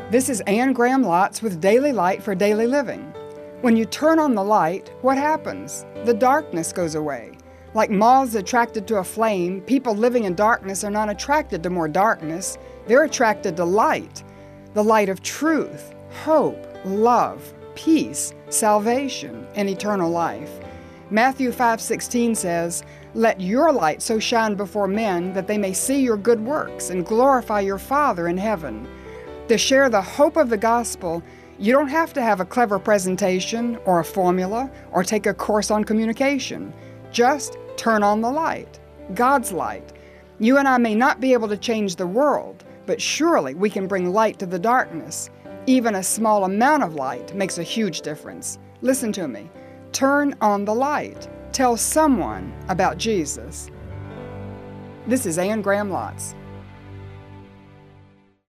This is Anne Graham Lotz with Daily Light for Daily Living. When you turn on the light, what happens? The darkness goes away. Like moths attracted to a flame, people living in darkness are not attracted to more darkness. They're attracted to light, the light of truth, hope, love, peace, salvation, and eternal life. Matthew 5:16 says, "Let your light so shine before men that they may see your good works and glorify your Father in heaven." To share the hope of the gospel, you don't have to have a clever presentation or a formula or take a course on communication. Just turn on the light, God's light. You and I may not be able to change the world, but surely we can bring light to the darkness. Even a small amount of light makes a huge difference. Listen to me. Turn on the light. Tell someone about Jesus. This is Anne Graham Lotz.